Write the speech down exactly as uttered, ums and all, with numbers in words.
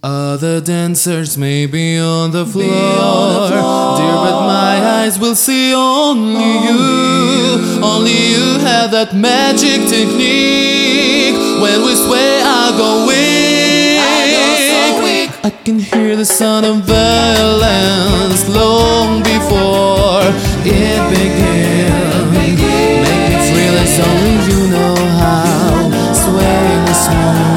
Other dancers may be on the floor, dear, but my eyes will see only you. Only you have that magic technique. When we sway, I go weak. I can hear the sound of violence long before it begins. Make me feel as only you know how. Swaying is smooth.